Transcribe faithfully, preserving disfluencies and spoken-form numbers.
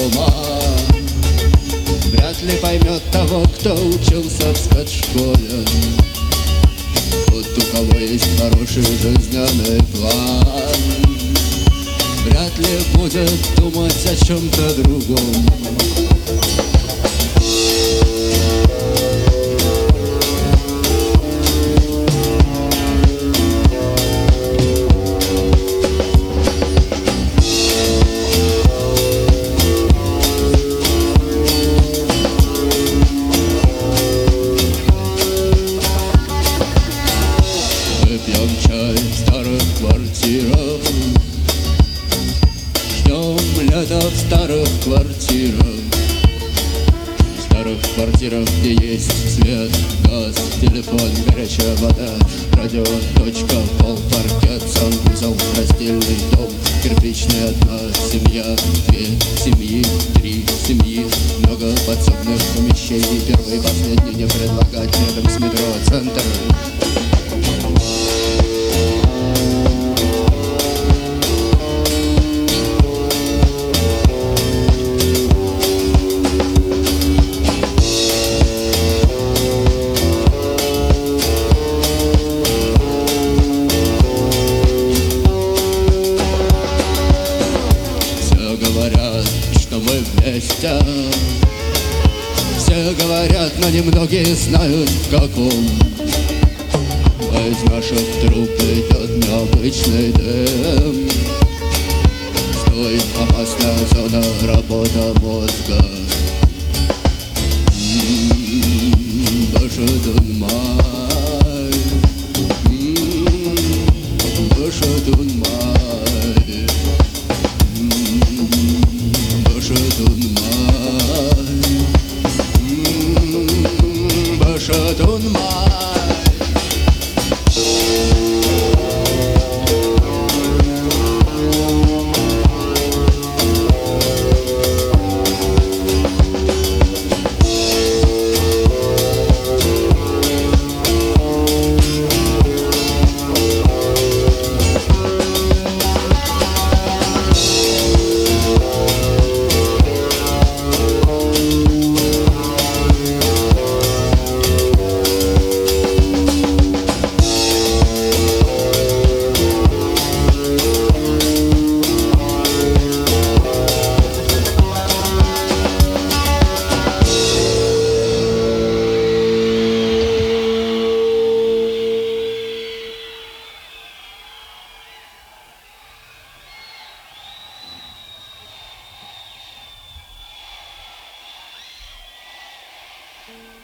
дома. Вряд ли поймет того, кто учился в спецшколе. Вот у кого есть хороший жизненный план, вряд ли будет думать о чем-то другом. Пьем чай в старых квартирах, ждем лета в старых квартирах. В старых квартирах, где есть свет, газ, телефон, горячая вода, радио, точка, пол, паркет, санузел, раздельный дом, кирпичная одна семья, две семьи, три семьи, много подсобных помещений. Первый и последний не предлагать рядом с метро центр. Говорят, что мы вместе. Все говорят, но немногие знают в каком. А из наших труб идет необычный дым. Стой, опасная зона, работа мозга. М-м-м, Башадун май, М-м-м, Башадун май. Башадун май. Thank you.